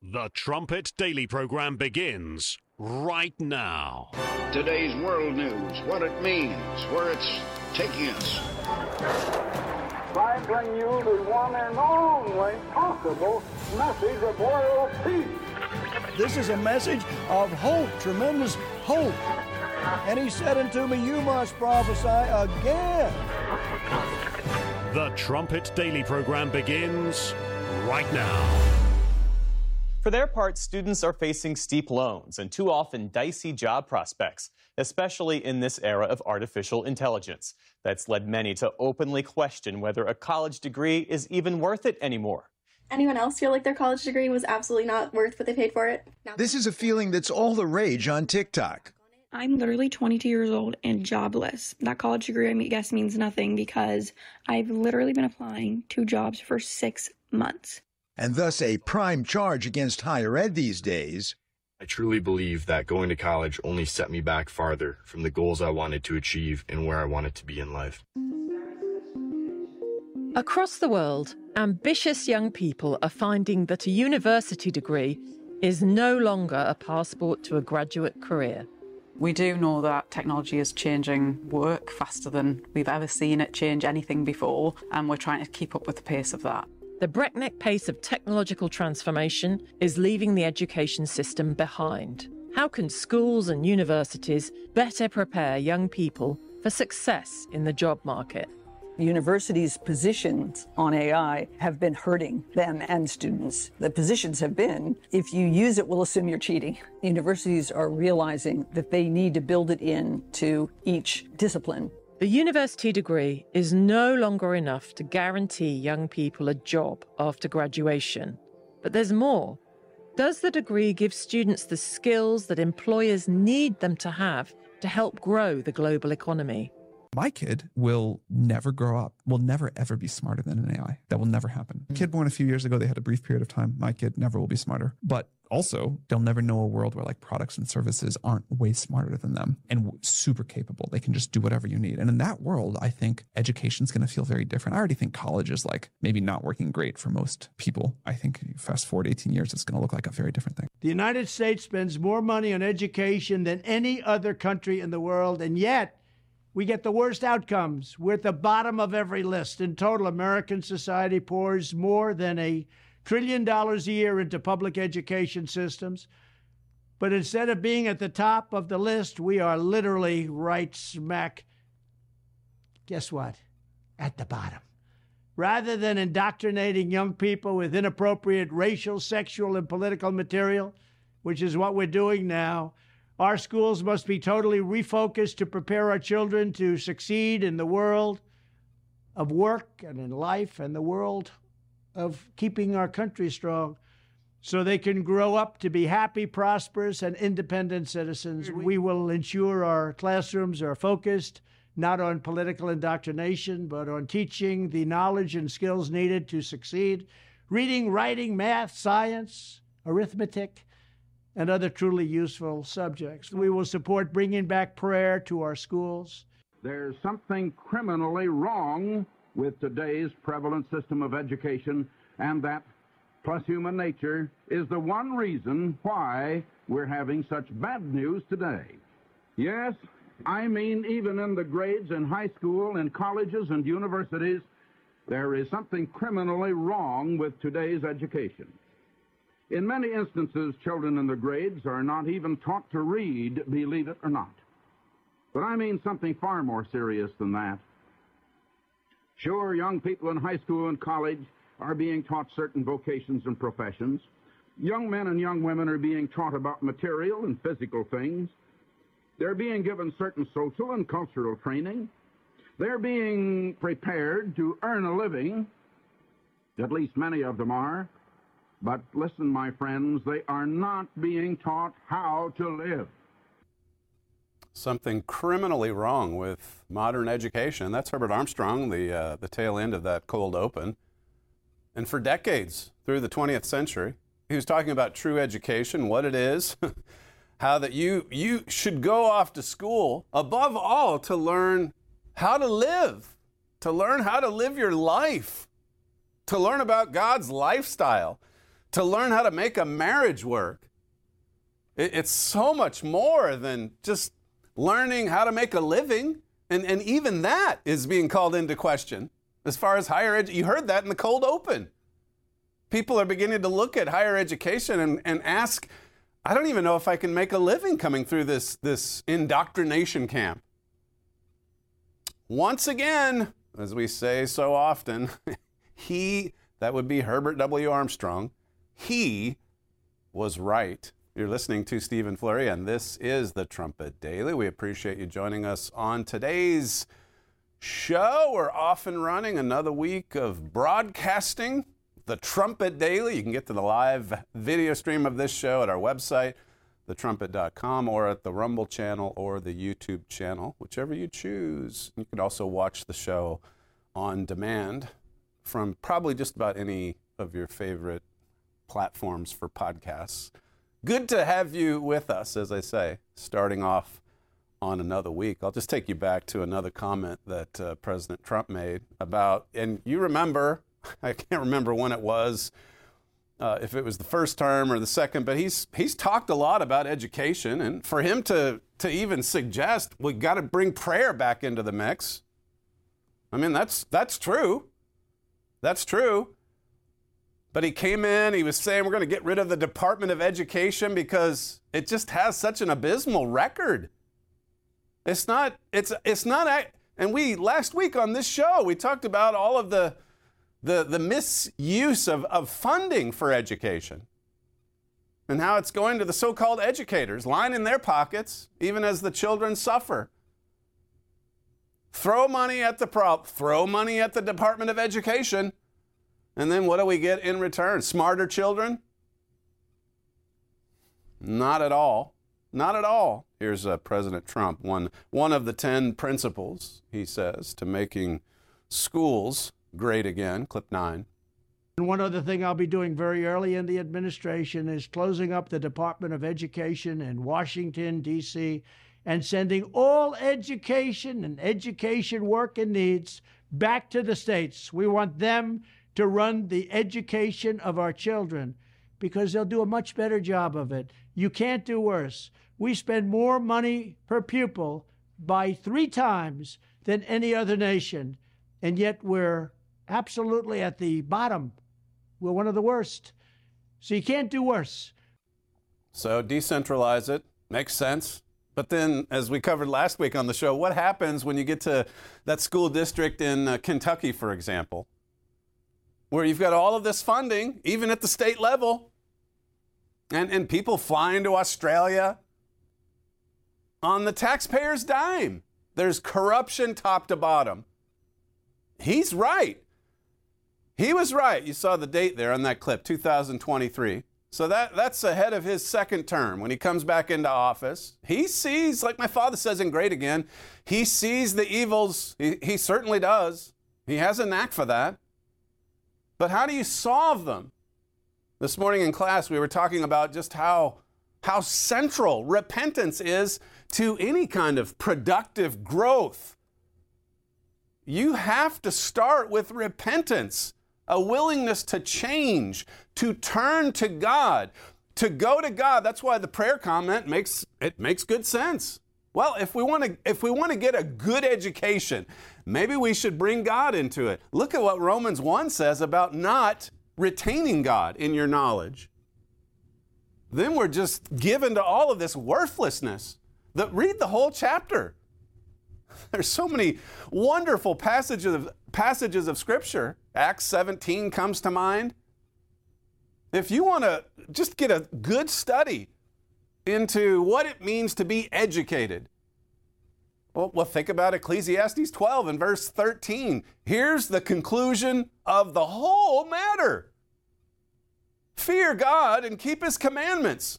The Trumpet Daily program begins right now. Today's world news, what it means, where it's taking us. I bring you the one and only possible message of world peace. This is a message of hope, tremendous hope. And he said unto me, you must prophesy again. The Trumpet Daily program begins right now. For their part, students are facing steep loans and too often dicey job prospects, especially in this era of artificial intelligence. That's led many to openly question whether a college degree is even worth it anymore. Anyone else feel like their college degree was absolutely not worth what they paid for it? No. This is a feeling that's all the rage on TikTok. I'm literally 22 years old and jobless. That college degree, I guess, means nothing because I've literally been applying to jobs for 6 months. And thus a prime charge against higher ed these days. I truly believe that going to college only set me back farther from the goals I wanted to achieve and where I wanted to be in life. Across the world, ambitious young people are finding that a university degree is no longer a passport to a graduate career. We do know that technology is changing work faster than we've ever seen it change anything before, and we're trying to keep up with the pace of that. The breakneck pace of technological transformation is leaving the education system behind. How can schools and universities better prepare young people for success in the job market? Universities' positions on AI have been hurting them and students. The positions have been, if you use it, we'll assume you're cheating. Universities are realizing that they need to build it into each discipline. The university degree is no longer enough to guarantee young people a job after graduation. But there's more. Does the degree give students the skills that employers need them to have to help grow the global economy? My kid will never grow up, will never ever be smarter than an AI. That will never happen. A kid born a few years ago, they had a brief period of time. My kid never will be smarter. But also, they'll never know a world where like products and services aren't way smarter than them and super capable. They can just do whatever you need. And in that world, I think education's going to feel very different. I already think college is like maybe not working great for most people. I think fast forward 18 years, it's going to look like a very different thing. The United States spends more money on education than any other country in the world, and yet we get the worst outcomes. We're at the bottom of every list. In total, American society pours more than $1 trillion a year into public education systems. But instead of being at the top of the list, we are literally right smack, guess what? At the bottom. Rather than indoctrinating young people with inappropriate racial, sexual, and political material, which is what we're doing now, our schools must be totally refocused to prepare our children to succeed in the world of work and in life and the world of keeping our country strong so they can grow up to be happy, prosperous, and independent citizens. We will ensure our classrooms are focused not on political indoctrination, but on teaching the knowledge and skills needed to succeed. Reading, writing, math, science, arithmetic, and other truly useful subjects. We will support bringing back prayer to our schools. There's something criminally wrong with today's prevalent system of education, and that, plus human nature, is the one reason why we're having such bad news today. Yes, I mean even in the grades in high school and colleges and universities, there is something criminally wrong with today's education. In many instances, children in the grades are not even taught to read, believe it or not. But I mean something far more serious than that. Sure, young people in high school and college are being taught certain vocations and professions. Young men and young women are being taught about material and physical things. They're being given certain social and cultural training. They're being prepared to earn a living. At least many of them are. But listen, my friends, they are not being taught how to live. Something criminally wrong with modern education. That's Herbert Armstrong, the tail end of that cold open. And for decades, through the 20th century, he was talking about true education, what it is, how that you should go off to school, above all, to learn how to live your life, to learn about God's lifestyle, to learn how to make a marriage work. It's so much more than just learning how to make a living. And even that is being called into question as far as higher education. You heard that in the cold open. People are beginning to look at higher education and ask, I don't even know if I can make a living coming through this indoctrination camp. Once again, as we say so often, that would be Herbert W. Armstrong, he was right. You're listening to Stephen Flurry, and this is the Trumpet Daily. We appreciate you joining us on today's show. We're off and running another week of broadcasting the Trumpet Daily. You can get to the live video stream of this show at our website, thetrumpet.com, or at the Rumble channel or the YouTube channel, whichever you choose. You can also watch the show on demand from probably just about any of your favorite platforms for podcasts. Good to have you with us, as I say, starting off on another week. I'll just take you back to another comment that President Trump made about, and you remember, I can't remember when it was, if it was the first term or the second, but he's talked a lot about education, and for him to even suggest we got to bring prayer back into the mix, I mean, that's true. That's true. But he came in, he was saying we're going to get rid of the Department of Education because it just has such an abysmal record. It's not, and last week on this show, we talked about all of the misuse of funding for education and how it's going to the so-called educators, lining their pockets, even as the children suffer. Throw money at the Department of Education, and then what do we get in return? Smarter children? Not at all. Not at all. Here's President Trump, one of the 10 principles, he says, to making schools great again. Clip 9. And one other thing I'll be doing very early in the administration is closing up the Department of Education in Washington, D.C., and sending all education and education work and needs back to the states. We want them to run the education of our children because they'll do a much better job of it. You can't do worse. We spend more money per pupil by 3 times than any other nation, and yet we're absolutely at the bottom. We're one of the worst. So you can't do worse. So decentralize it. Makes sense. But then, as we covered last week on the show, what happens when you get to that school district in Kentucky, for example, where you've got all of this funding, even at the state level, and people flying to Australia on the taxpayer's dime? There's corruption top to bottom. He's right. He was right. You saw the date there on that clip, 2023. So that's ahead of his second term. When he comes back into office, he sees, like my father says in Great Again, he sees the evils. He certainly does. He has a knack for that. But how do you solve them? This morning in class, we were talking about just how central repentance is to any kind of productive growth. You have to start with repentance, a willingness to change, to turn to God, to go to God. That's why the prayer comment makes good sense. Well, if we want to get a good education, maybe we should bring God into it. Look at what Romans 1 says about not retaining God in your knowledge. Then we're just given to all of this worthlessness. Read the whole chapter. There's so many wonderful passages of Scripture. Acts 17 comes to mind. If you want to just get a good study into what it means to be educated, well, think about Ecclesiastes 12 and verse 13. Here's the conclusion of the whole matter. Fear God and keep His commandments.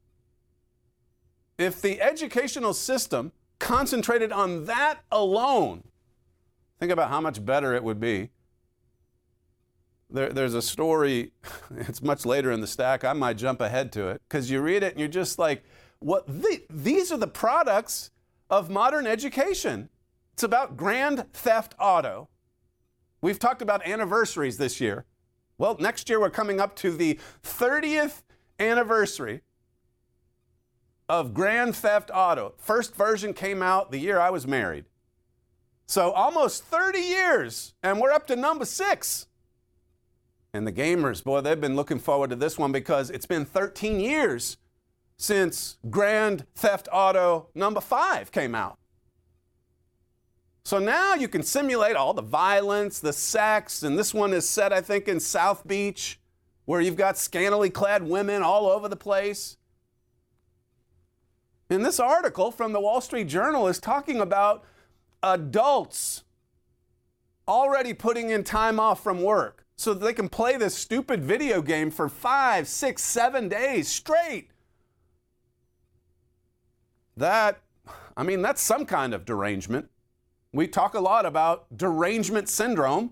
If the educational system concentrated on that alone, think about how much better it would be. There's a story, it's much later in the stack, I might jump ahead to it, because you read it and you're just like, these are the products of modern education. It's about Grand Theft Auto. We've talked about anniversaries this year. Well, next year we're coming up to the 30th anniversary of Grand Theft Auto. First version came out the year I was married. So almost 30 years, and we're up to number 6. And the gamers, boy, they've been looking forward to this one because it's been 13 years since Grand Theft Auto number 5 came out. So now you can simulate all the violence, the sex, and this one is set, I think, in South Beach, where you've got scantily clad women all over the place. And this article from the Wall Street Journal is talking about adults already putting in time off from work so that they can play this stupid video game for 5, 6, 7 days straight. That's some kind of derangement. We talk a lot about derangement syndrome.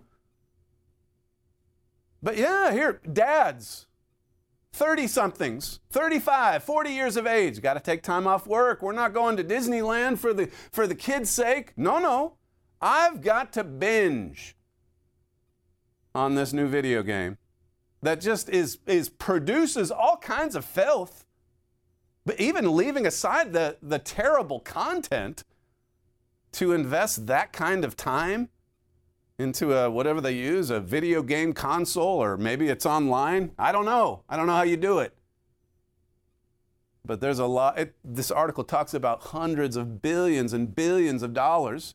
But yeah, here, dads, 30-somethings, 35, 40 years of age, got to take time off work. We're not going to Disneyland for the kids' sake. No. I've got to binge on this new video game that just produces all kinds of filth. But even leaving aside the terrible content, to invest that kind of time into whatever they use, a video game console, or maybe it's online. I don't know how you do it. But there's a lot. This article talks about hundreds of billions and billions of dollars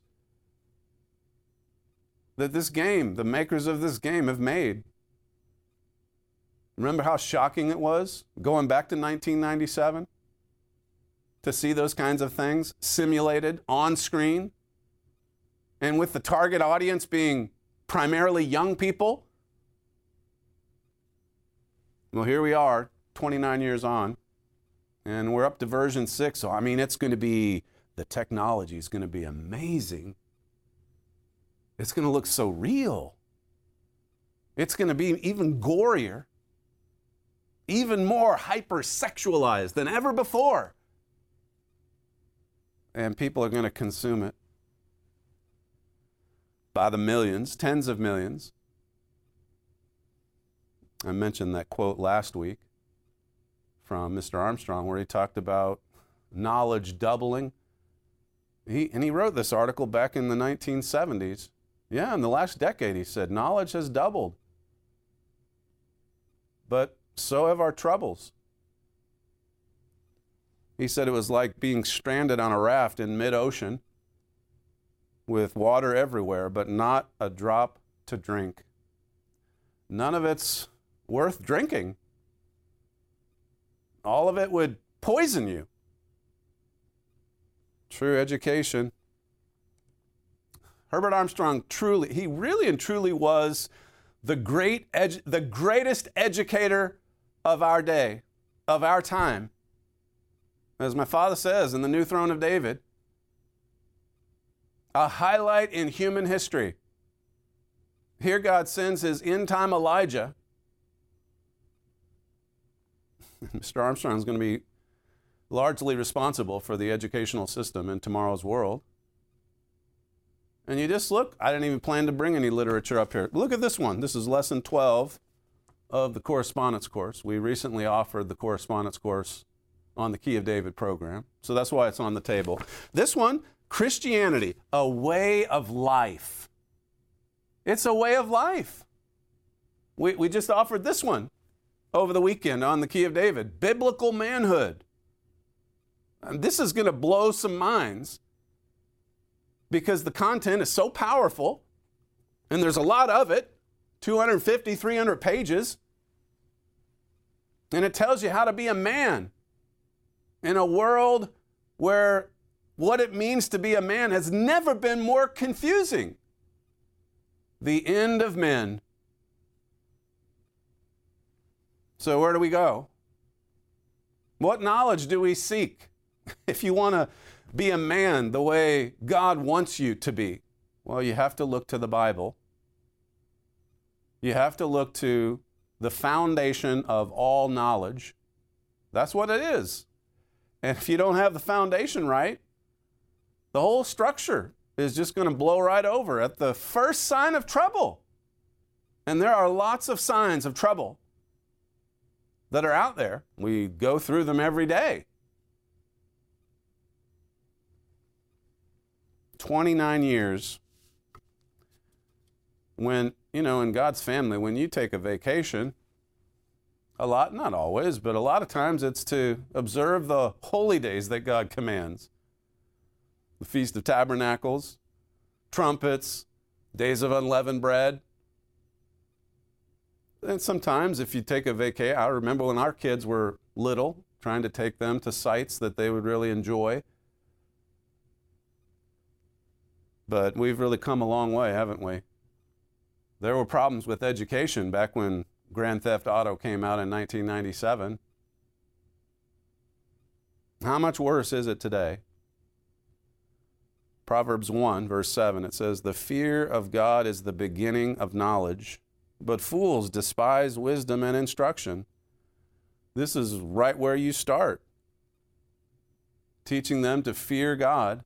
that the makers of this game have made. Remember how shocking it was going back to 1997? To see those kinds of things simulated on screen, and with the target audience being primarily young people. Well, here we are, 29 years on, and we're up to version 6. So, the technology is going to be amazing. It's going to look so real. It's going to be even gorier, even more hypersexualized than ever before. And people are going to consume it by the millions, tens of millions. I mentioned that quote last week from Mr. Armstrong where he talked about knowledge doubling. He wrote this article back in the 1970s. Yeah, in the last decade, he said, knowledge has doubled. But so have our troubles. He said it was like being stranded on a raft in mid-ocean with water everywhere, but not a drop to drink. None of it's worth drinking. All of it would poison you. True education. Herbert Armstrong he really and truly was the greatest educator of our day, of our time. As my father says in The New Throne of David, a highlight in human history. Here God sends his end-time Elijah. Mr. Armstrong is going to be largely responsible for the educational system in tomorrow's world. And you just look, I didn't even plan to bring any literature up here. Look at this one. This is lesson 12 of the correspondence course. We recently offered the correspondence course on the Key of David program. So that's why it's on the table. This one, Christianity, a way of life. It's a way of life. We just offered this one over the weekend on the Key of David, biblical manhood. And this is going to blow some minds because the content is so powerful and there's a lot of it, 250, 300 pages. And it tells you how to be a man in a world where what it means to be a man has never been more confusing. The end of men. So where do we go? What knowledge do we seek if you want to be a man the way God wants you to be? Well, you have to look to the Bible. You have to look to the foundation of all knowledge. That's what it is. And if you don't have the foundation right, the whole structure is just going to blow right over at the first sign of trouble. And there are lots of signs of trouble that are out there. We go through them every day. 29 years. When, in God's family, when you take a vacation, a lot, not always, but a lot of times it's to observe the holy days that God commands. The Feast of Tabernacles, trumpets, days of unleavened bread. And sometimes if you take a vacation, I remember when our kids were little, trying to take them to sites that they would really enjoy. But we've really come a long way, haven't we? There were problems with education back when Grand Theft Auto came out in 1997. How much worse is it today? Proverbs 1, verse 7, it says, "The fear of God is the beginning of knowledge, but fools despise wisdom and instruction." This is right where you start. Teaching them to fear God,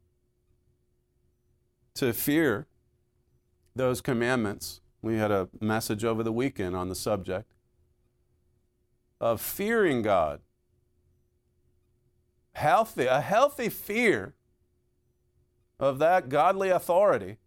to fear those commandments. We had a message over the weekend on the subject of fearing God. A healthy fear of that godly authority.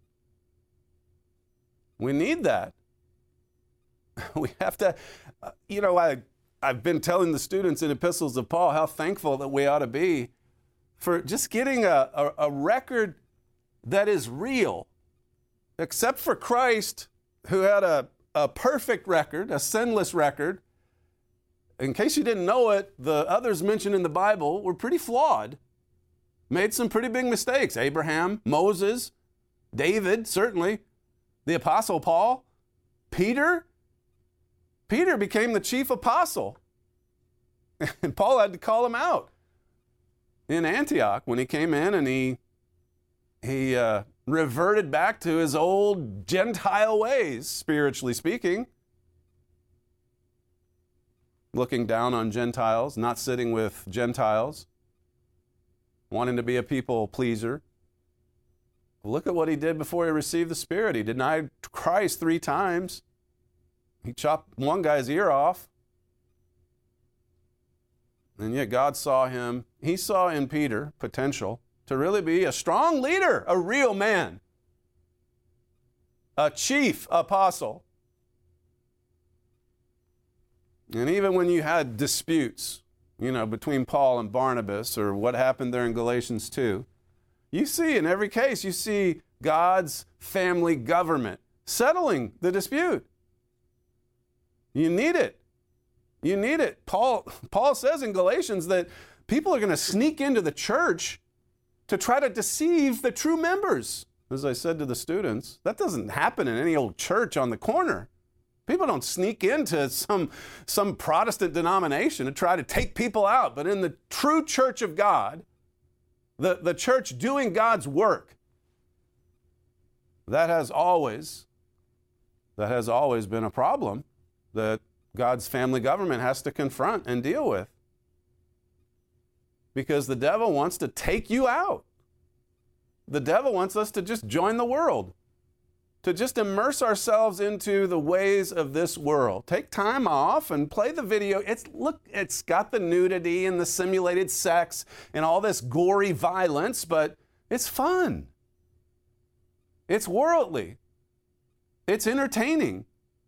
We need that. We have to, I've been telling the students in Epistles of Paul how thankful that we ought to be for just getting a record that is real. Except for Christ, who had a perfect record, a sinless record. In case you didn't know it, the others mentioned in the Bible were pretty flawed. Made some pretty big mistakes. Abraham, Moses, David, certainly. The Apostle Paul, Peter. Peter became the chief apostle. And Paul had to call him out in Antioch when he came in and he reverted back to his old Gentile ways, spiritually speaking. Looking down on Gentiles, not sitting with Gentiles, wanting to be a people pleaser. Look at what he did before he received the Spirit. He denied Christ 3 times. He chopped one guy's ear off. And yet God saw him. He saw in Peter potential to really be a strong leader, a real man, a chief apostle. And even when you had disputes, between Paul and Barnabas, or what happened there in Galatians 2, you see in every case, you see God's family government settling the dispute. You need it. You need it. Paul says in Galatians that people are going to sneak into the church to try to deceive the true members. As I said to the students, that doesn't happen in any old church on the corner. People don't sneak into some Protestant denomination to try to take people out. But in the true church of God, the church doing God's work, that has always been a problem that God's family government has to confront and deal with. Because the devil wants to take you out. The devil wants us to just join the world, to just immerse ourselves into the ways of this world. Take time off and play the video. It's got the nudity and the simulated sex and all this gory violence, but it's fun. It's worldly. It's entertaining.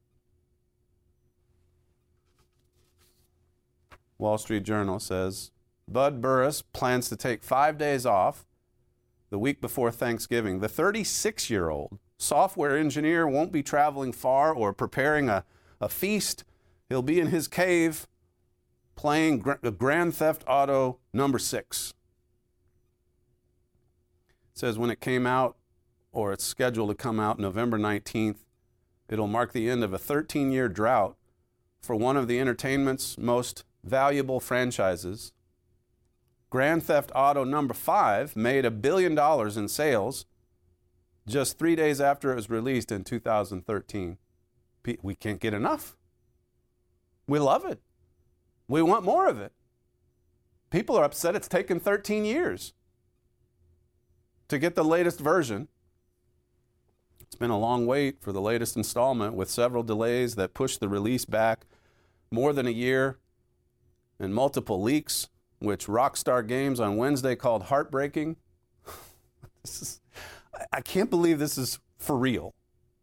Wall Street Journal says, Bud Burris plans to take 5 days off the week before Thanksgiving. The 36-year-old software engineer won't be traveling far or preparing a feast. He'll be in his cave playing Grand Theft Auto number 6. It says when it came out, or it's scheduled to come out November 19th, it'll mark the end of a 13-year drought for one of the entertainment's most valuable franchises. Grand Theft Auto number 5 made $1 billion in sales just 3 days after it was released in 2013. We can't get enough. We love it. We want more of it. People are upset it's taken 13 years to get the latest version. It's been a long wait for the latest installment, with several delays that pushed the release back more than a year, and multiple leaks, which Rockstar Games on Wednesday called heartbreaking. I can't believe this is for real.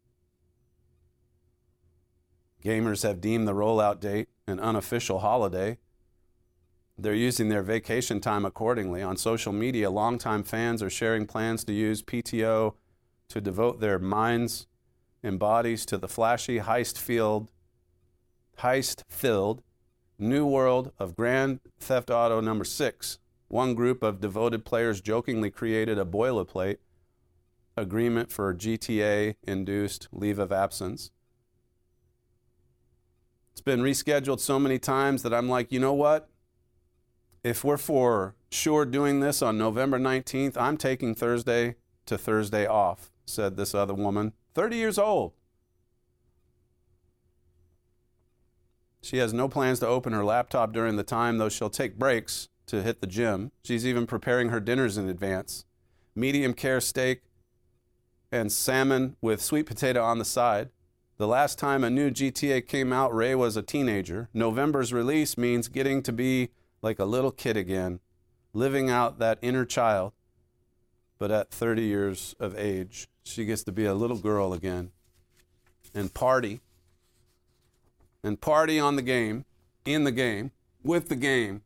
Gamers have deemed the rollout date an unofficial holiday. They're using their vacation time accordingly. On social media, longtime fans are sharing plans to use PTO to devote their minds and bodies to the flashy, heist-filled new world of Grand Theft Auto number 6. One group of devoted players jokingly created a boilerplate agreement for GTA-induced leave of absence. It's been rescheduled so many times that I'm like, you know what? If we're for sure doing this on November 19th, I'm taking Thursday to Thursday off, said this other woman, 30 years old. She has no plans to open her laptop during the time, though she'll take breaks to hit the gym. She's even preparing her dinners in advance. Medium care steak and salmon with sweet potato on the side. The last time a new GTA came out, Ray was a teenager. November's release means getting to be like a little kid again, living out that inner child. But at 30 years of age, she gets to be a little girl again and party. And party on the game, in the game, with the game.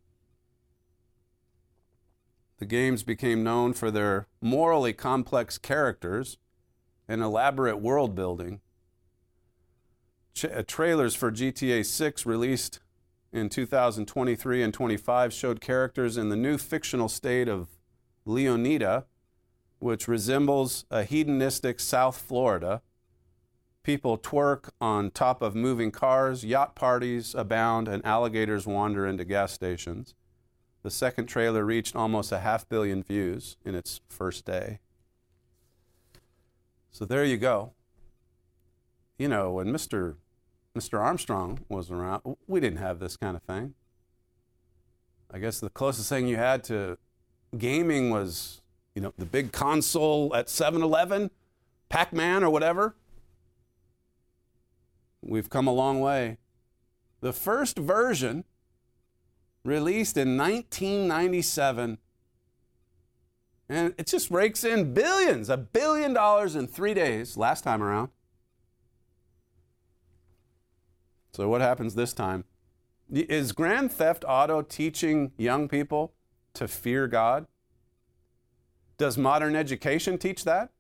The games became known for their morally complex characters and elaborate world building. Trailers for GTA 6 released in 2023 and 25 showed characters in the new fictional state of Leonida, which resembles a hedonistic South Florida. People twerk on top of moving cars, yacht parties abound, and alligators wander into gas stations. The second trailer reached almost 500 million views in its first day. So there you go. You know, when Mr. Armstrong was around, we didn't have this kind of thing. I guess the closest thing you had to gaming was, you know, the big console at 7-Eleven, Pac-Man or whatever. We've come a long way. The first version, released in 1997, and it just rakes in billions, $1 billion in 3 days last time around. So what happens this time? Is Grand Theft Auto teaching young people to fear God? Does modern education teach that?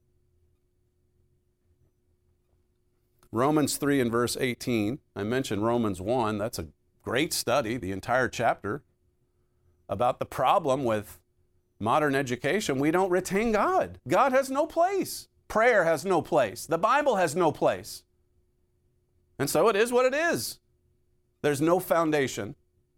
Romans 3 and verse 18. I mentioned Romans 1. That's a great study, the entire chapter, about the problem with modern education. We don't retain God. God has no place. Prayer has no place. The Bible has no place. And so it is what it is. There's no foundation.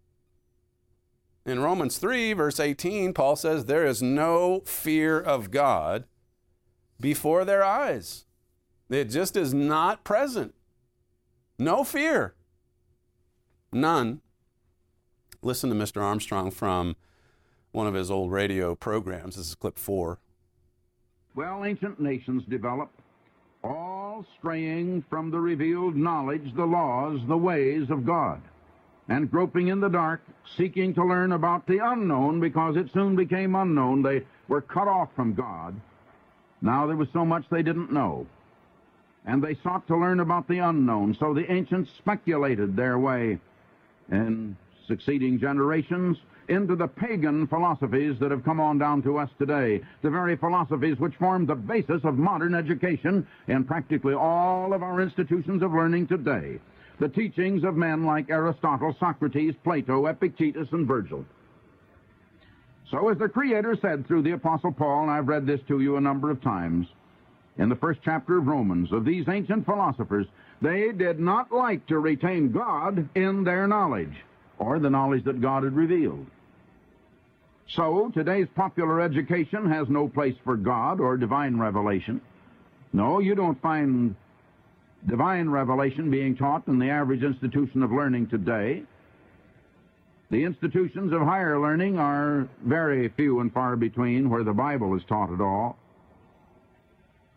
In Romans 3, verse 18, Paul says, there is no fear of God before their eyes. It just is not present. No fear. None. Listen to Mr. Armstrong from one of his old radio programs. This is clip 4. Well, ancient nations developed, all straying from the revealed knowledge, the laws, the ways of God, and groping in the dark, seeking to learn about the unknown, because it soon became unknown. They were cut off from God. Now there was so much they didn't know. And they sought to learn about the unknown. So the ancients speculated their way in succeeding generations into the pagan philosophies that have come on down to us today, the very philosophies which form the basis of modern education in practically all of our institutions of learning today, the teachings of men like Aristotle, Socrates, Plato, Epictetus, and Virgil. So as the Creator said through the Apostle Paul, and I've read this to you a number of times, in the first chapter of Romans, of these ancient philosophers, they did not like to retain God in their knowledge, or the knowledge that God had revealed. So today's popular education has no place for God or divine revelation. No, you don't find divine revelation being taught in the average institution of learning today. The institutions of higher learning are very few and far between where the Bible is taught at all.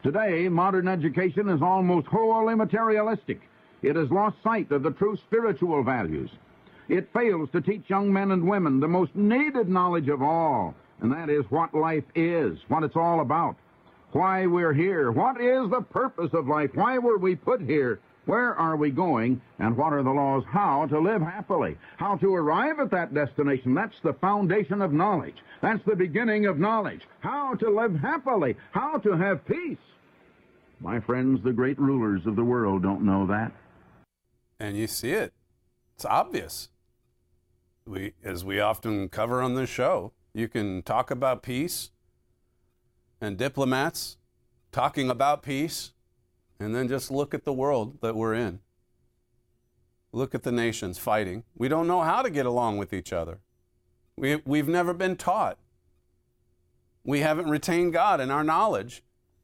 Today, modern education is almost wholly materialistic. It has lost sight of the true spiritual values. It fails to teach young men and women the most needed knowledge of all, and that is what life is, what it's all about, why we're here, what is the purpose of life, why were we put here, where are we going, and what are the laws, how to live happily, how to arrive at that destination. That's the foundation of knowledge. That's the beginning of knowledge. How to live happily, how to have peace. My friends, the great rulers of the world don't know that. And you see it. It's obvious. As we often cover on this show, you can talk about peace and diplomats talking about peace, and then just look at the world that we're in. Look at the nations fighting. We don't know how to get along with each other. We've never been taught. We haven't retained God in our knowledge.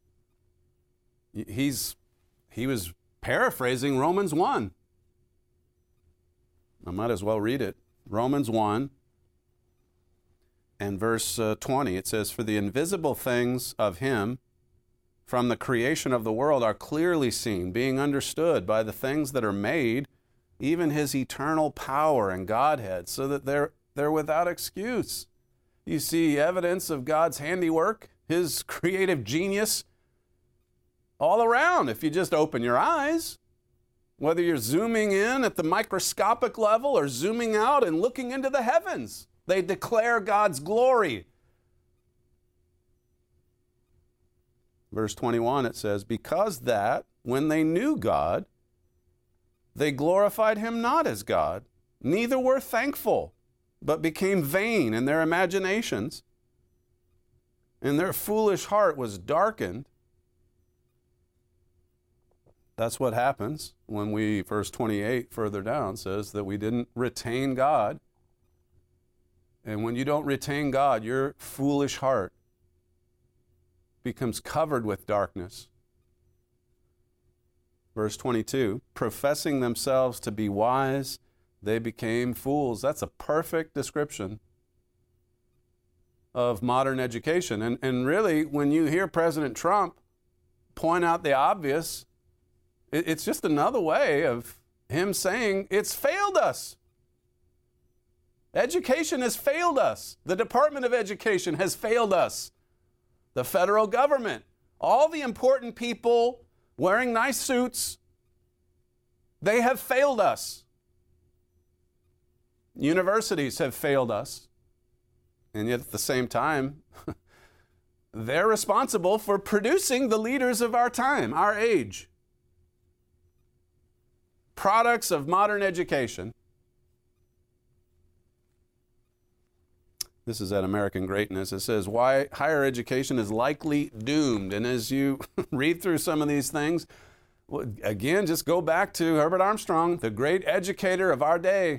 He was paraphrasing Romans 1. I might as well read it. Romans 1 and verse 20. It says, "For the invisible things of him from the creation of the world are clearly seen, being understood by the things that are made, even his eternal power and Godhead, so that they're without excuse." You see evidence of God's handiwork, his creative genius, all around if you just open your eyes. Whether you're zooming in at the microscopic level or zooming out and looking into the heavens, they declare God's glory. Verse 21, it says, "Because that, when they knew God, they glorified him not as God, neither were thankful, but became vain in their imaginations, and their foolish heart was darkened." That's what happens when verse 28 further down says that we didn't retain God. And when you don't retain God, your foolish heart becomes covered with darkness. Verse 22, "Professing themselves to be wise, they became fools." That's a perfect description of modern education. And really, when you hear President Trump point out the obvious, it's just another way of him saying it's failed us. Education has failed us. The Department of Education has failed us. The federal government, all the important people wearing nice suits, they have failed us. Universities have failed us. And yet at the same time, they're responsible for producing the leaders of our time, our age. Products of modern education. This is at American Greatness. It says, "Why higher education is likely doomed." And as you read through some of these things, again, just go back to Herbert Armstrong, the great educator of our day.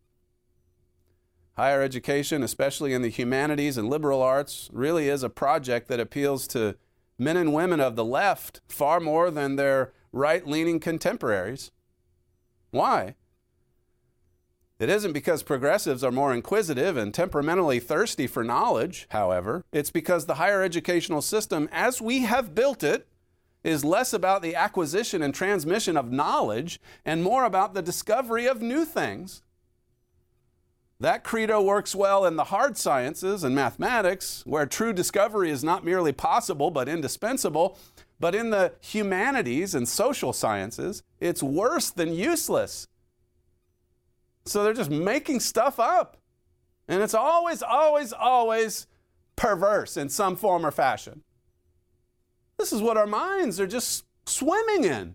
Higher education, especially in the humanities and liberal arts, really is a project that appeals to men and women of the left far more than their right-leaning contemporaries. Why? It isn't because progressives are more inquisitive and temperamentally thirsty for knowledge, however. It's because the higher educational system, as we have built it, is less about the acquisition and transmission of knowledge and more about the discovery of new things. That credo works well in the hard sciences and mathematics, where true discovery is not merely possible but indispensable. But in the humanities and social sciences, it's worse than useless. So they're just making stuff up. And it's always, always, always perverse in some form or fashion. This is what our minds are just swimming in.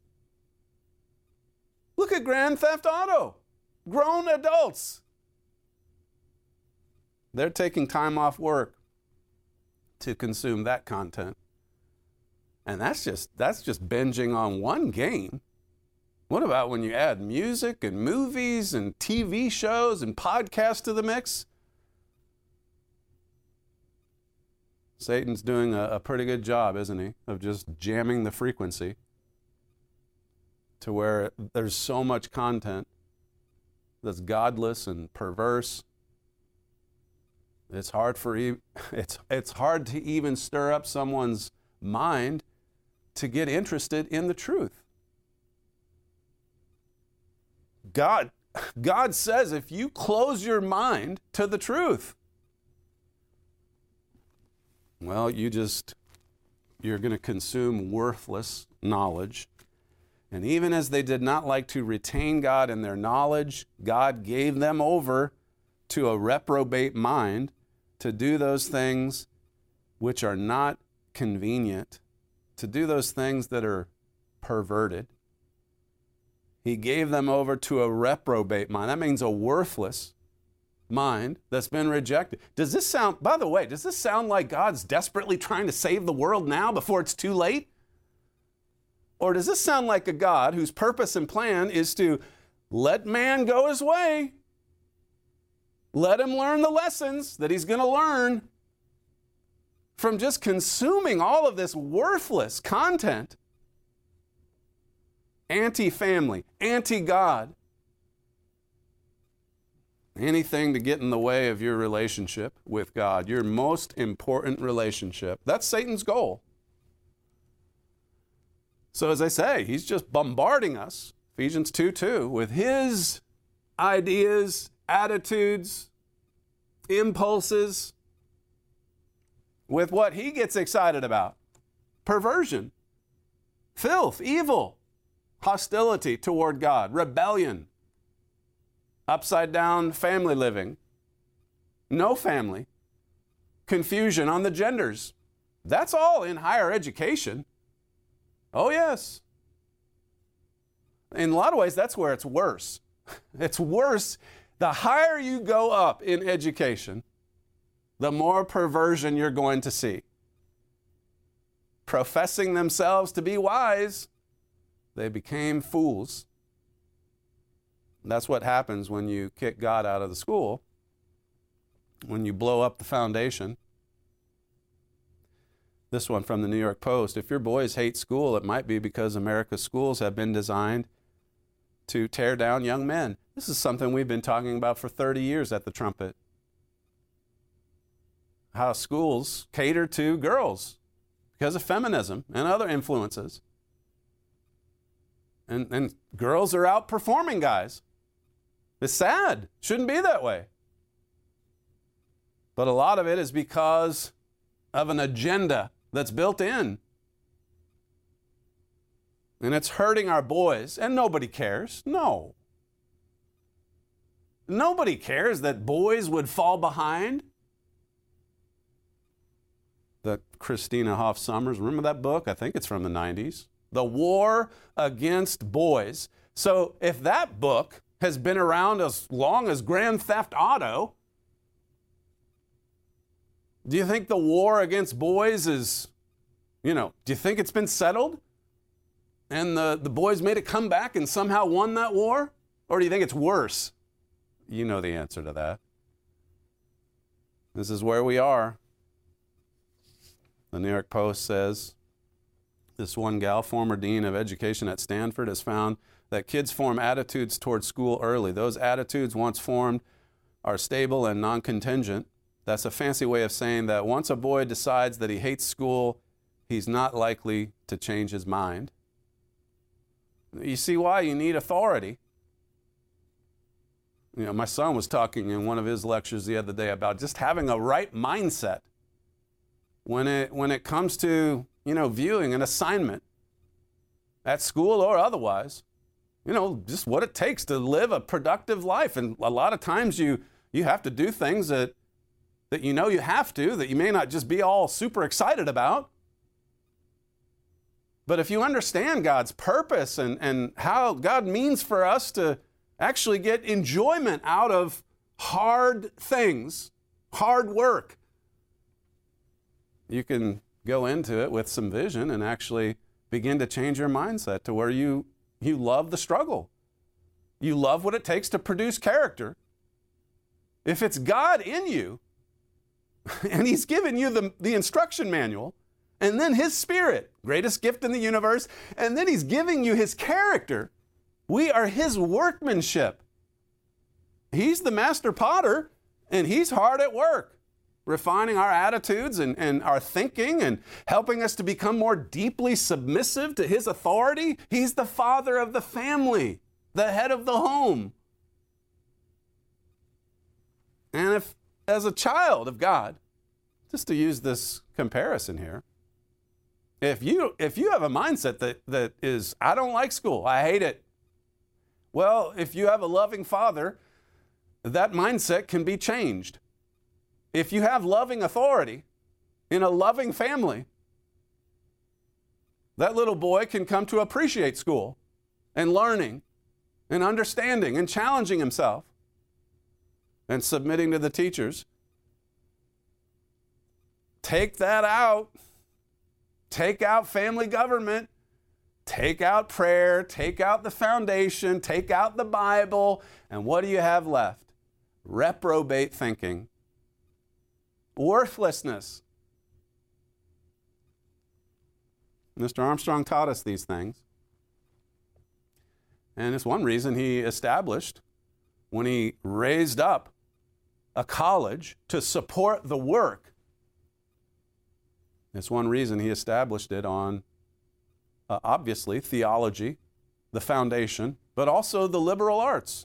Look at Grand Theft Auto. Grown adults. They're taking time off work to consume that content. And that's just binging on one game. What about when you add music and movies and TV shows and podcasts to the mix? Satan's doing a pretty good job, isn't he, of just jamming the frequency to where there's so much content that's godless and perverse. It's hard to even stir up someone's mind to get interested in the truth. God says if you close your mind to the truth, well, you're going to consume worthless knowledge. And even as they did not like to retain God in their knowledge, God gave them over to a reprobate mind to do those things which are not convenient, to do those things that are perverted. He gave them over to a reprobate mind. That means a worthless mind that's been rejected. Does this sound like God's desperately trying to save the world now before it's too late? Or does this sound like a God whose purpose and plan is to let man go his way, let him learn the lessons that he's going to learn from just consuming all of this worthless content? Anti-family, anti-God. Anything to get in the way of your relationship with God, your most important relationship. That's Satan's goal. So as I say, he's just bombarding us, Ephesians 2:2, with his ideas, attitudes, impulses, with what he gets excited about. Perversion, filth, evil, hostility toward God, rebellion, upside down family living, no family, confusion on the genders. That's all in higher education. Oh, yes. In a lot of ways, that's where it's worse. It's worse. The higher you go up in education, the more perversion you're going to see. Professing themselves to be wise, they became fools. And that's what happens when you kick God out of the school, when you blow up the foundation. This one from the New York Post: if your boys hate school, it might be because America's schools have been designed to tear down young men. This is something we've been talking about for 30 years at the Trumpet. How schools cater to girls because of feminism and other influences. And girls are outperforming guys. It's sad. Shouldn't be that way. But a lot of it is because of an agenda that's built in. And it's hurting our boys, and nobody cares. No. Nobody cares that boys would fall behind. The Christina Hoff Sommers, remember that book? I think it's from the 90s. The War Against Boys. So if that book has been around as long as Grand Theft Auto, do you think the war against boys is, do you think it's been settled? And the boys made a comeback and somehow won that war? Or do you think it's worse? You know the answer to that. This is where we are. The New York Post says, this one gal, former dean of education at Stanford, has found that kids form attitudes toward school early. Those attitudes, once formed, are stable and non-contingent. That's a fancy way of saying that once a boy decides that he hates school, he's not likely to change his mind. You see why you need authority. My son was talking in one of his lectures the other day about just having a right mindset when it comes to, viewing an assignment at school or otherwise. Just what it takes to live a productive life. And a lot of times you have to do things that you have to, that you may not just be all super excited about. But if you understand God's purpose and how God means for us to actually get enjoyment out of hard things, hard work, you can go into it with some vision and actually begin to change your mindset to where you love the struggle. You love what it takes to produce character. If it's God in you, and He's given you the instruction manual, and then His Spirit, greatest gift in the universe, and then He's giving you His character, we are His workmanship. He's the master potter, and He's hard at work, refining our attitudes and our thinking and helping us to become more deeply submissive to His authority. He's the father of the family, the head of the home. And if, as a child of God, just to use this comparison here, if you have a mindset that is, I don't like school, I hate it. Well, if you have a loving father, that mindset can be changed. If you have loving authority in a loving family, that little boy can come to appreciate school and learning and understanding and challenging himself and submitting to the teachers. Take that out. Take out family government. Take out prayer. Take out the foundation. Take out the Bible. And what do you have left? Reprobate thinking. Worthlessness. Mr. Armstrong taught us these things. And it's one reason he established, when he raised up a college to support the work, it's one reason he established it on, obviously, theology, the foundation, but also the liberal arts.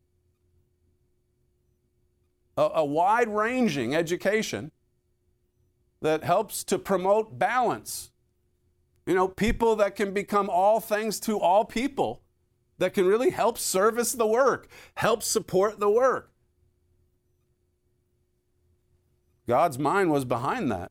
A wide-ranging education that helps to promote balance. You know, people that can become all things to all people, that can really help service the work, help support the work. God's mind was behind that.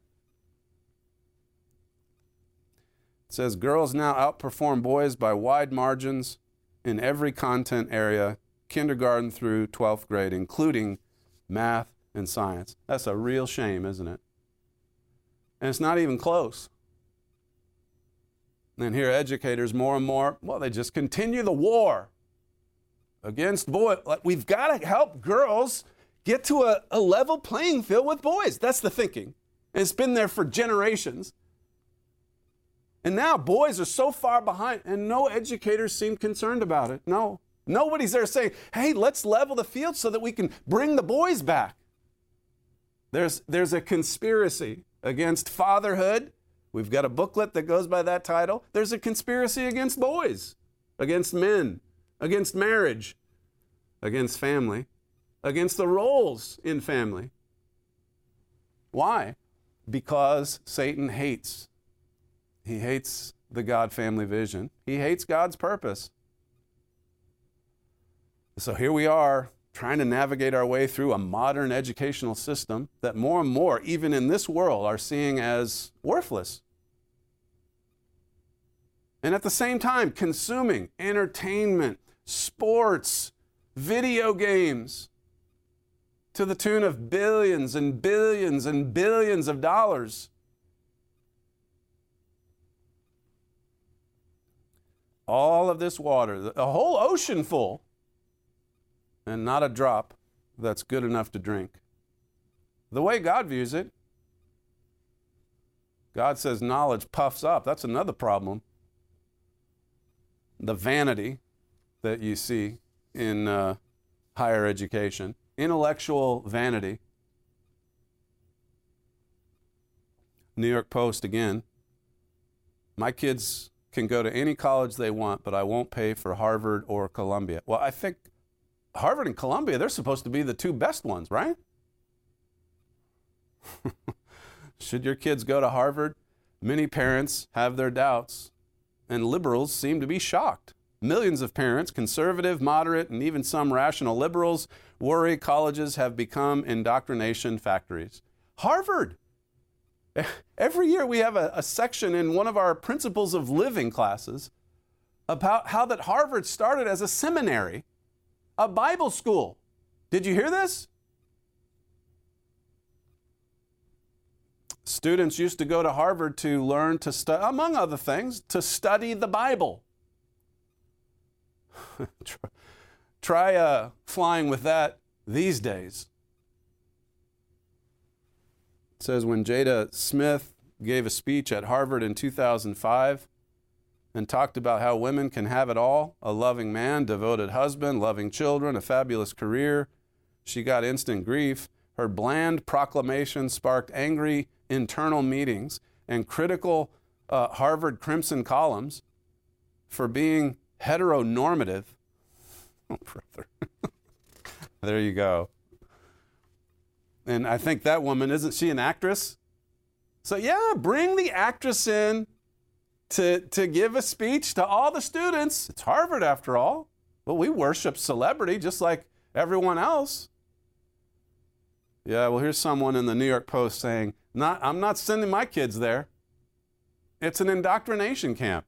It says, girls now outperform boys by wide margins in every content area, kindergarten through 12th grade, including math and science. That's a real shame, isn't it? And it's not even close. And here educators more and more, well, they just continue the war against boys. We've got to help girls get to a level playing field with boys. That's the thinking. And it's been there for generations. And now boys are so far behind, and no educators seem concerned about it. No. Nobody's there saying, hey, let's level the field so that we can bring the boys back. There's a conspiracy against fatherhood. We've got a booklet that goes by that title. There's a conspiracy against boys, against men, against marriage, against family, against the roles in family. Why? Because Satan hates. He hates the God family vision. He hates God's purpose. So here we are, trying to navigate our way through a modern educational system that more and more, even in this world, are seeing as worthless. And at the same time, consuming entertainment, sports, video games to the tune of billions and billions and billions of dollars. All of this water, a whole ocean full, and not a drop that's good enough to drink. The way God views it, God says knowledge puffs up. That's another problem. The vanity that you see in higher education, intellectual vanity. New York Post again. My kids can go to any college they want, but I won't pay for Harvard or Columbia. Well, I think Harvard and Columbia, they're supposed to be the two best ones, right? Should your kids go to Harvard? Many parents have their doubts, and liberals seem to be shocked. Millions of parents, conservative, moderate, and even some rational liberals, worry colleges have become indoctrination factories. Harvard! Every year we have a section in one of our principles of living classes about how that Harvard started as a seminary, a Bible school. Did you hear this? Students used to go to Harvard to learn to study, among other things, to study the Bible. Try flying with that these days. It says when Jada Smith gave a speech at Harvard in 2005 and talked about how women can have it all, a loving man, devoted husband, loving children, a fabulous career, she got instant grief. Her bland proclamation sparked angry internal meetings and critical Harvard Crimson columns for being heteronormative. Oh, brother. There you go. And I think that woman, isn't she an actress? So yeah, bring the actress in to give a speech to all the students. It's Harvard after all. But we worship celebrity just like everyone else. Yeah, well, here's someone in the New York Post saying, I'm not sending my kids there. It's an indoctrination camp.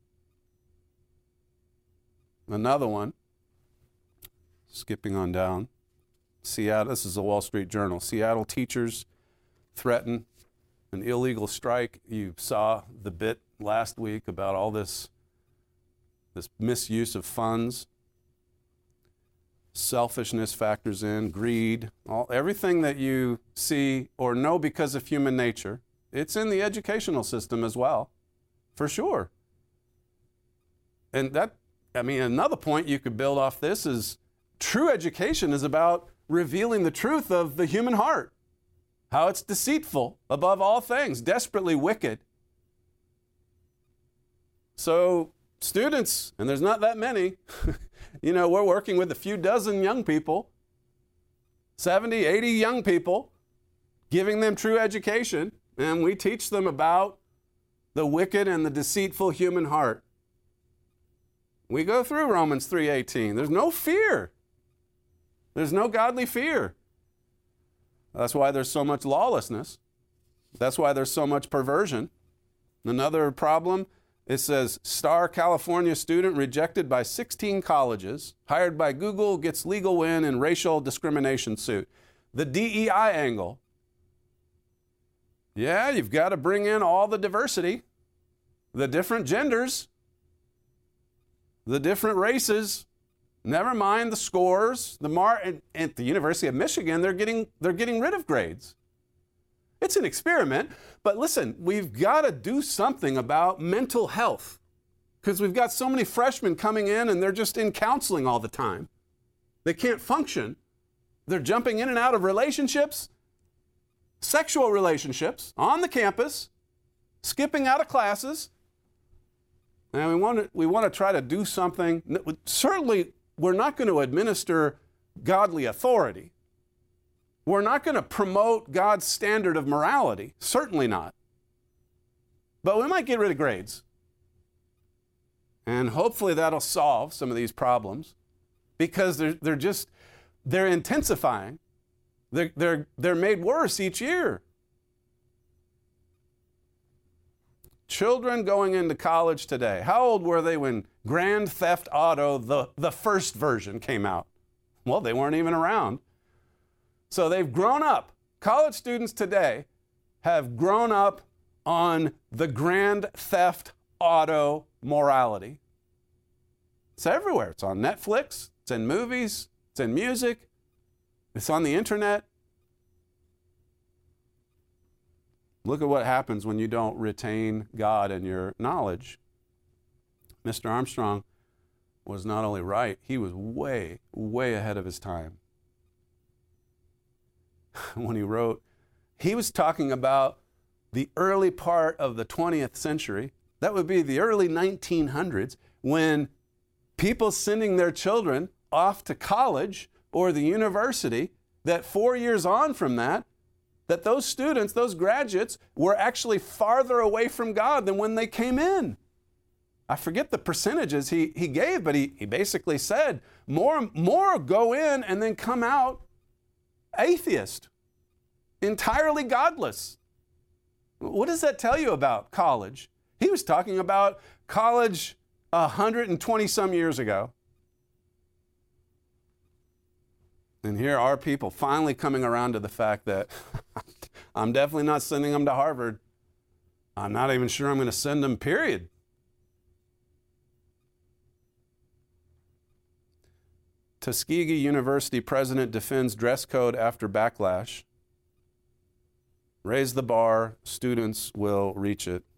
Another one, skipping on down. Seattle, this is the Wall Street Journal. Seattle teachers threaten an illegal strike. You saw the bit last week about all this misuse of funds. Selfishness factors in, greed, everything that you see or know because of human nature. It's in the educational system as well, for sure. And another point you could build off this is true education is about revealing the truth of the human heart, how it's deceitful above all things, desperately wicked. So students, and there's not that many, we're working with a few dozen young people, 70, 80 young people, giving them true education, and we teach them about the wicked and the deceitful human heart. We go through Romans 3:18. There's no fear. There's no godly fear. That's why there's so much lawlessness. That's why there's so much perversion. Another problem, it says, star California student rejected by 16 colleges, hired by Google, gets legal win in racial discrimination suit. The DEI angle. Yeah, you've got to bring in all the diversity, the different genders, the different races. Never mind the scores. At the University of Michigan, they're getting rid of grades. It's an experiment, but listen, we've got to do something about mental health because we've got so many freshmen coming in and they're just in counseling all the time. They can't function. They're jumping in and out of relationships, sexual relationships on the campus, skipping out of classes. And we want to try to do something. Certainly, we're not going to administer godly authority. We're not going to promote God's standard of morality. Certainly not. But we might get rid of grades. And hopefully that'll solve some of these problems because they're intensifying. They're made worse each year. Children going into college today. How old were they when Grand Theft Auto, the first version, came out? Well, they weren't even around. So they've grown up. College students today have grown up on the Grand Theft Auto morality. It's everywhere. It's on Netflix. It's in movies. It's in music. It's on the internet. Look at what happens when you don't retain God in your knowledge. Mr. Armstrong was not only right, he was way, way ahead of his time. When he wrote, he was talking about the early part of the 20th century. That would be the early 1900s, when people sending their children off to college or the university, that 4 years on from that those students, those graduates, were actually farther away from God than when they came in. I forget the percentages he gave, but he basically said more go in and then come out atheist, entirely godless. What does that tell you about college? He was talking about college 120 some years ago. And here are people finally coming around to the fact that I'm definitely not sending them to Harvard. I'm not even sure I'm going to send them, period. Tuskegee University president defends dress code after backlash. Raise the bar, students will reach it.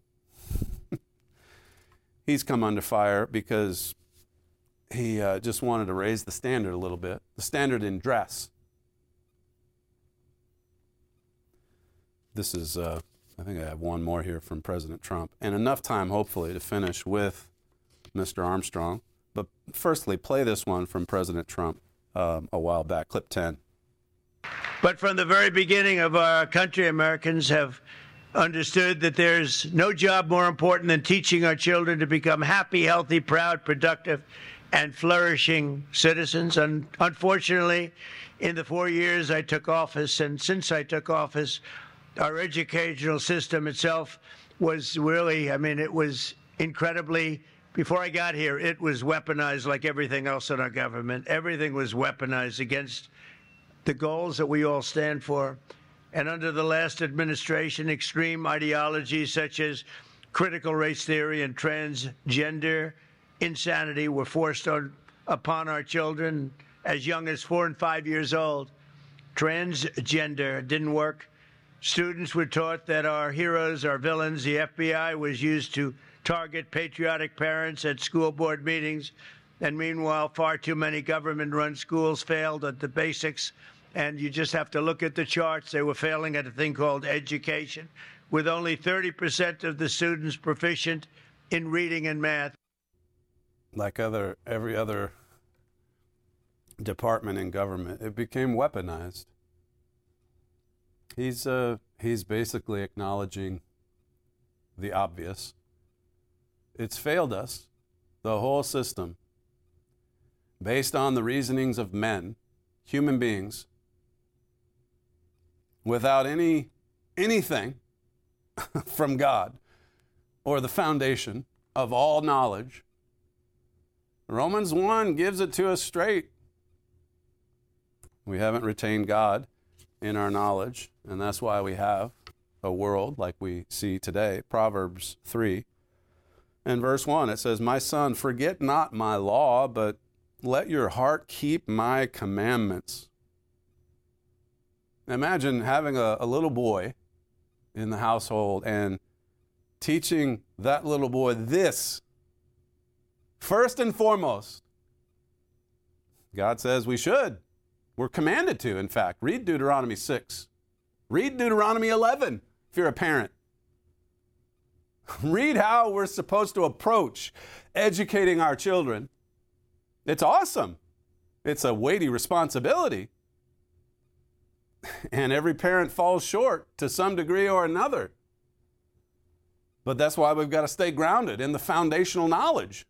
He's come under fire because he just wanted to raise the standard a little bit, the standard in dress. this is, I think I have one more here from President Trump, and enough time, hopefully, to finish with Mr. Armstrong. But firstly, play this one from President Trump a while back, clip 10. But from the very beginning of our country, Americans have understood that there's no job more important than teaching our children to become happy, healthy, proud, productive, and flourishing citizens. And unfortunately, in the 4 years I took office, and since I took office, our educational system itself was really, it was incredibly, before I got here, it was weaponized like everything else in our government. Everything was weaponized against the goals that we all stand for. And under the last administration, extreme ideologies such as critical race theory and transgender insanity were forced upon our children as young as 4 and 5 years old. Transgender didn't work. Students were taught that our heroes are villains. The FBI was used to target patriotic parents at school board meetings. And meanwhile, far too many government-run schools failed at the basics. And you just have to look at the charts. They were failing at a thing called education, with only 30% of the students proficient in reading and math. Like every other department in government, it became weaponized. He's basically acknowledging the obvious. It's failed us, the whole system, based on the reasonings of men, human beings, without anything from God or the foundation of all knowledge. Romans 1 gives it to us straight. We haven't retained God in our knowledge, and that's why we have a world like we see today. Proverbs 3 and verse 1, it says, "My son, forget not my law, but let your heart keep my commandments." Imagine having a little boy in the household and teaching that little boy this. First and foremost, God says we should. We're commanded to, in fact. Read Deuteronomy 6. Read Deuteronomy 11 if you're a parent. Read how we're supposed to approach educating our children. It's awesome. It's a weighty responsibility. And every parent falls short to some degree or another. But that's why we've got to stay grounded in the foundational knowledge.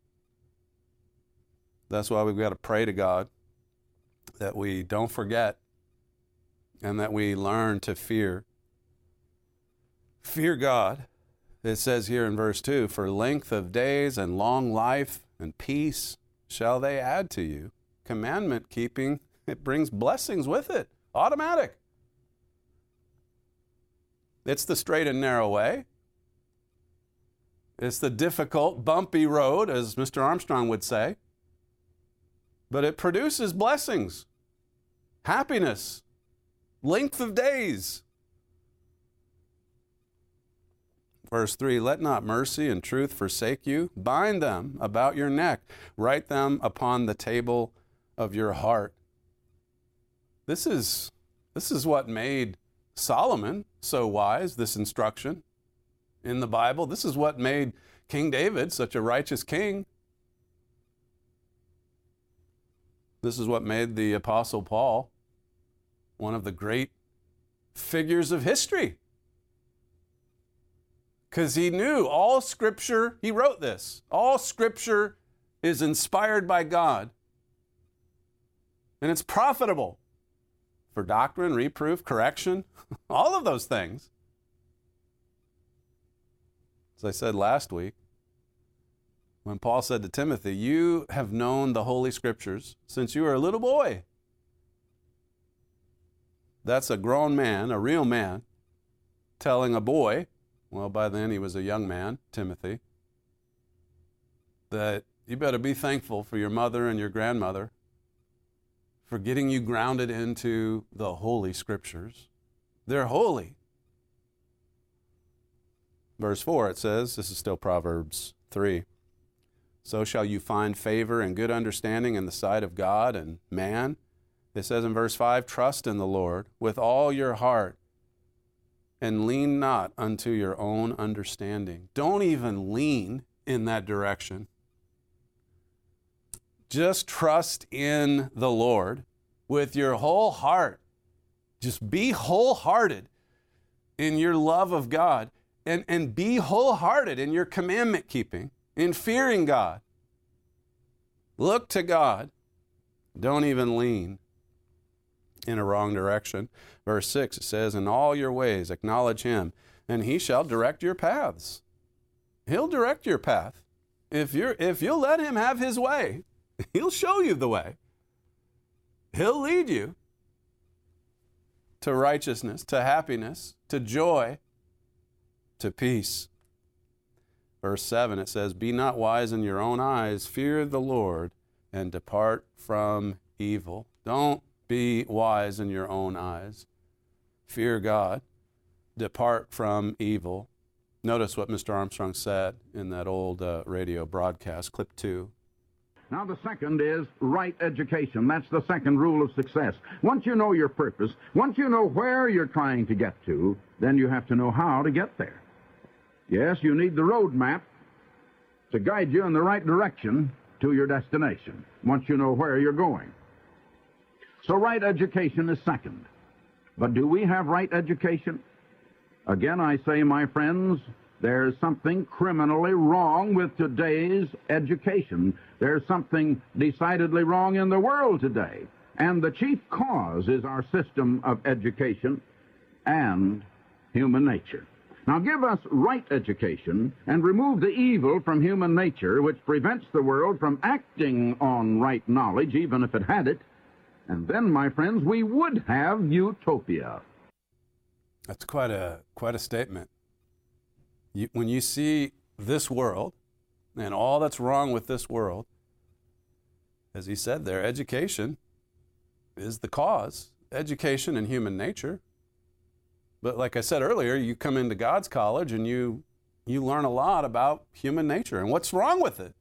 That's why we've got to pray to God that we don't forget and that we learn to fear. Fear God. It says here in verse 2, "For length of days and long life and peace shall they add to you." Commandment keeping, it brings blessings with it. Automatic. It's the straight and narrow way. It's the difficult, bumpy road, as Mr. Armstrong would say. But it produces blessings, happiness, length of days. Verse 3, "Let not mercy and truth forsake you. Bind them about your neck. Write them upon the table of your heart." This is what made Solomon so wise, this instruction in the Bible. This is what made King David such a righteous king. This is what made the Apostle Paul one of the great figures of history. Because he knew all Scripture, he wrote this, all Scripture is inspired by God, and it's profitable for doctrine, reproof, correction, all of those things. As I said last week, when Paul said to Timothy, "You have known the Holy Scriptures since you were a little boy." That's a grown man, a real man, telling a boy, well, by then he was a young man, Timothy, that you better be thankful for your mother and your grandmother for getting you grounded into the Holy Scriptures. They're holy. Verse 4, it says, this is still Proverbs 3, "So shall you find favor and good understanding in the sight of God and man." It says in verse 5, "Trust in the Lord with all your heart, and lean not unto your own understanding. Don't even lean in that direction. Just trust in the Lord with your whole heart. Just be wholehearted in your love of God, and be wholehearted in your commandment keeping, in fearing God. Look to God. Don't even lean in a wrong direction. Verse 6, it says, in all your ways acknowledge him, and he shall direct your paths. He'll direct your path. If you'll let him have his way, he'll show you the way. He'll lead you to righteousness, to happiness, to joy, to peace. Verse 7, it says, be not wise in your own eyes, fear the Lord, and depart from evil. Don't be wise in your own eyes. Fear God. Depart from evil. Notice what Mr. Armstrong said in that old radio broadcast, clip 2. Now, the second is right education. That's the second rule of success. Once you know your purpose, once you know where you're trying to get to, then you have to know how to get there. Yes, you need the road map to guide you in the right direction to your destination, once you know where you're going. So right education is second. But do we have right education? Again, I say, my friends, there's something criminally wrong with today's education. There's something decidedly wrong in the world today. And the chief cause is our system of education and human nature. Now give us right education and remove the evil from human nature, which prevents the world from acting on right knowledge, even if it had it. And then, my friends, we would have utopia. That's quite a statement. When you see this world and all that's wrong with this world, as he said there, education is the cause. Education and human nature. But like I said earlier, you come into God's college and you learn a lot about human nature and what's wrong with it.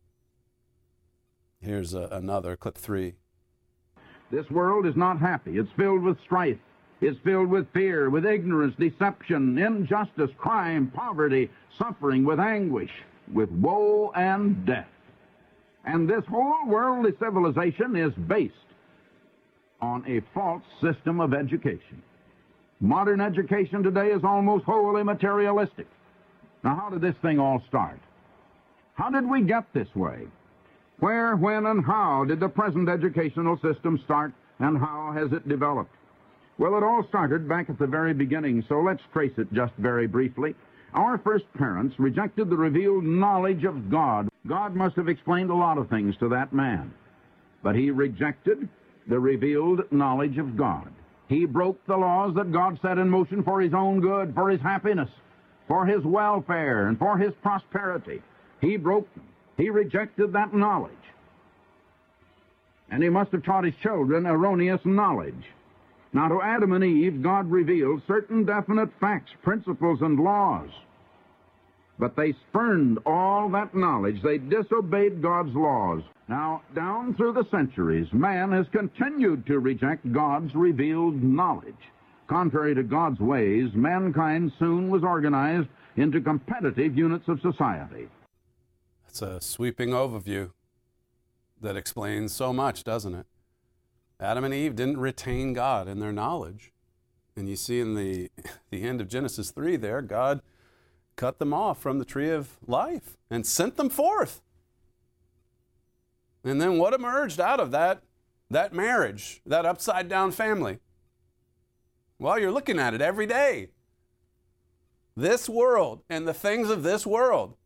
Here's another, clip 3. This world is not happy. It's filled with strife. It's filled with fear, with ignorance, deception, injustice, crime, poverty, suffering, with anguish, with woe and death. And this whole worldly civilization is based on a false system of education. Modern education today is almost wholly materialistic. Now, how did this thing all start? How did we get this way? Where, when, and how did the present educational system start, and how has it developed? Well, it all started back at the very beginning, so let's trace it just very briefly. Our first parents rejected the revealed knowledge of God. God must have explained a lot of things to that man, but he rejected the revealed knowledge of God. He broke the laws that God set in motion for his own good, for his happiness, for his welfare, and for his prosperity. He broke them. He rejected that knowledge. And he must have taught his children erroneous knowledge. Now, to Adam and Eve, God revealed certain definite facts, principles, and laws. But they spurned all that knowledge. They disobeyed God's laws. Now, down through the centuries, man has continued to reject God's revealed knowledge. Contrary to God's ways, mankind soon was organized into competitive units of society. That's a sweeping overview that explains so much, doesn't it? Adam and Eve didn't retain God in their knowledge. And you see in the end of Genesis 3 there, God cut them off from the tree of life and sent them forth. And then what emerged out of that marriage, that upside-down family? Well, you're looking at it every day. This world and the things of this world.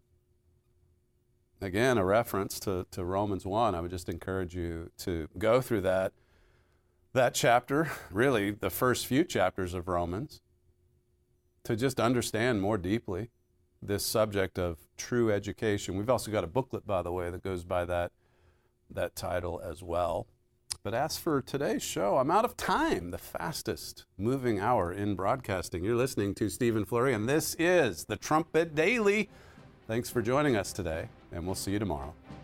Again, a reference to Romans 1. I would just encourage you to go through that chapter, really the first few chapters of Romans, to just understand more deeply this subject of true education. We've also got a booklet, by the way, that goes by that title as well. But as for today's show, I'm out of time, the fastest moving hour in broadcasting. You're listening to Stephen Flurry, and this is the Trumpet Daily. Thanks for joining us today, and we'll see you tomorrow.